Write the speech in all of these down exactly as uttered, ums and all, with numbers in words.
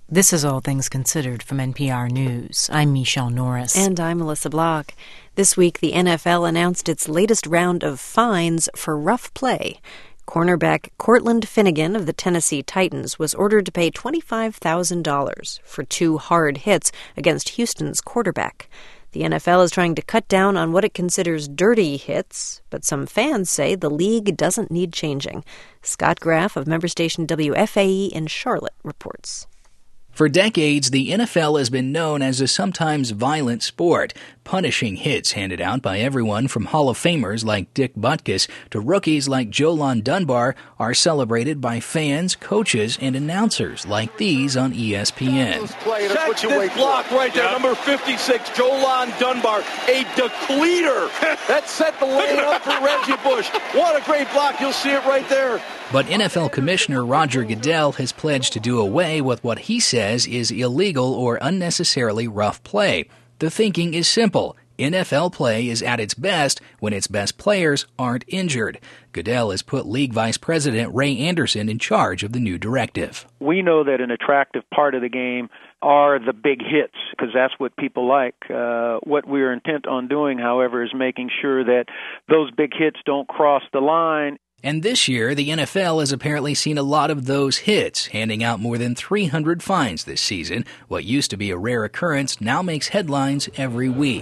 This is All Things Considered from N P R News. I'm Michelle Norris. And I'm Melissa Block. This week, the N F L announced its latest round of fines for rough play. Cornerback Cortland Finnegan of the Tennessee Titans was ordered to pay twenty-five thousand dollars for two hard hits against Houston's quarterback. The N F L is trying to cut down on what it considers dirty hits, but some fans say the league doesn't need changing. Scott Graff of member station W F A E in Charlotte reports. For decades, the N F L has been known as a sometimes violent sport, punishing hits handed out by everyone from Hall of Famers like Dick Butkus to rookies like Jolon Dunbar are celebrated by fans, coaches, and announcers like these on E S P N. Check this block right there, yep. Number fifty-six, Jolon Dunbar, a depleter. That set the lane up for Reggie Bush. What a great block. You'll see it right there. But N F L Commissioner Roger Goodell has pledged to do away with what he says is illegal or unnecessarily rough play. The thinking is simple. N F L play is at its best when its best players aren't injured. Goodell has put League Vice President Ray Anderson in charge of the new directive. We know that an attractive part of the game are the big hits, because that's what people like. Uh, what we're intent on doing, however, is making sure that those big hits don't cross the line. And this year, the N F L has apparently seen a lot of those hits, handing out more than three hundred fines this season. What used to be a rare occurrence now makes headlines every week.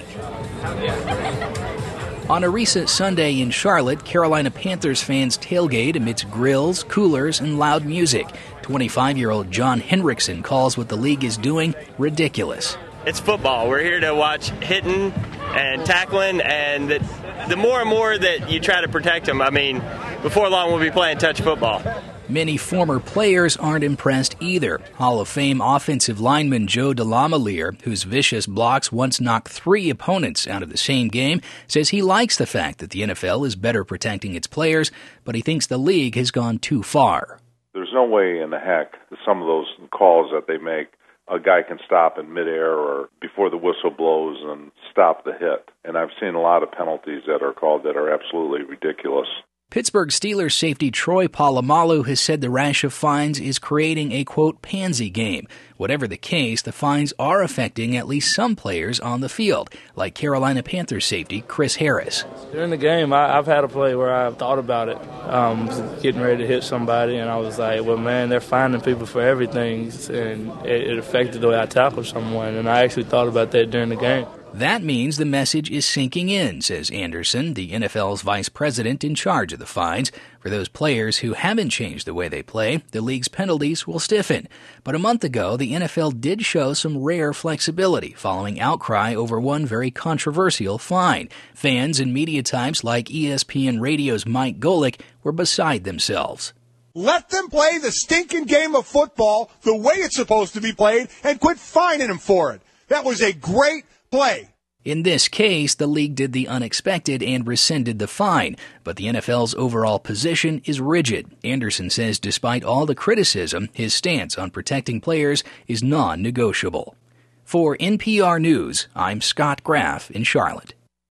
On a recent Sunday in Charlotte, Carolina Panthers fans tailgate amidst grills, coolers, and loud music. twenty-five-year-old John Hendrickson calls what the league is doing ridiculous. It's football. We're here to watch hitting and tackling, and the, the more and more that you try to protect them, I mean, before long we'll be playing touch football. Many former players aren't impressed either. Hall of Fame offensive lineman Joe DeLamielleure, whose vicious blocks once knocked three opponents out of the same game, says he likes the fact that the N F L is better protecting its players, but he thinks the league has gone too far. There's no way in the heck that some of those calls that they make, a guy can stop in midair or before the whistle blows and stop the hit. And I've seen a lot of penalties that are called that are absolutely ridiculous. Pittsburgh Steelers safety Troy Polamalu has said the rash of fines is creating a, quote, pansy game. Whatever the case, the fines are affecting at least some players on the field, like Carolina Panthers safety Chris Harris. During the game, I, I've had a play where I thought about it, um, getting ready to hit somebody, and I was like, well, man, they're fining people for everything, and it, it affected the way I tackled someone, and I actually thought about that during the game. That means the message is sinking in, says Anderson, the N F L's vice president in charge of the fines. For those players who haven't changed the way they play, the league's penalties will stiffen. But a month ago, the N F L did show some rare flexibility following outcry over one very controversial fine. Fans and media types like E S P N Radio's Mike Golick were beside themselves. Let them play the stinking game of football the way it's supposed to be played and quit fining them for it. That was a great play. In this case, the league did the unexpected and rescinded the fine, but the N F L's overall position is rigid. Anderson says despite all the criticism, his stance on protecting players is non-negotiable. For N P R News, I'm Scott Graff in Charlotte.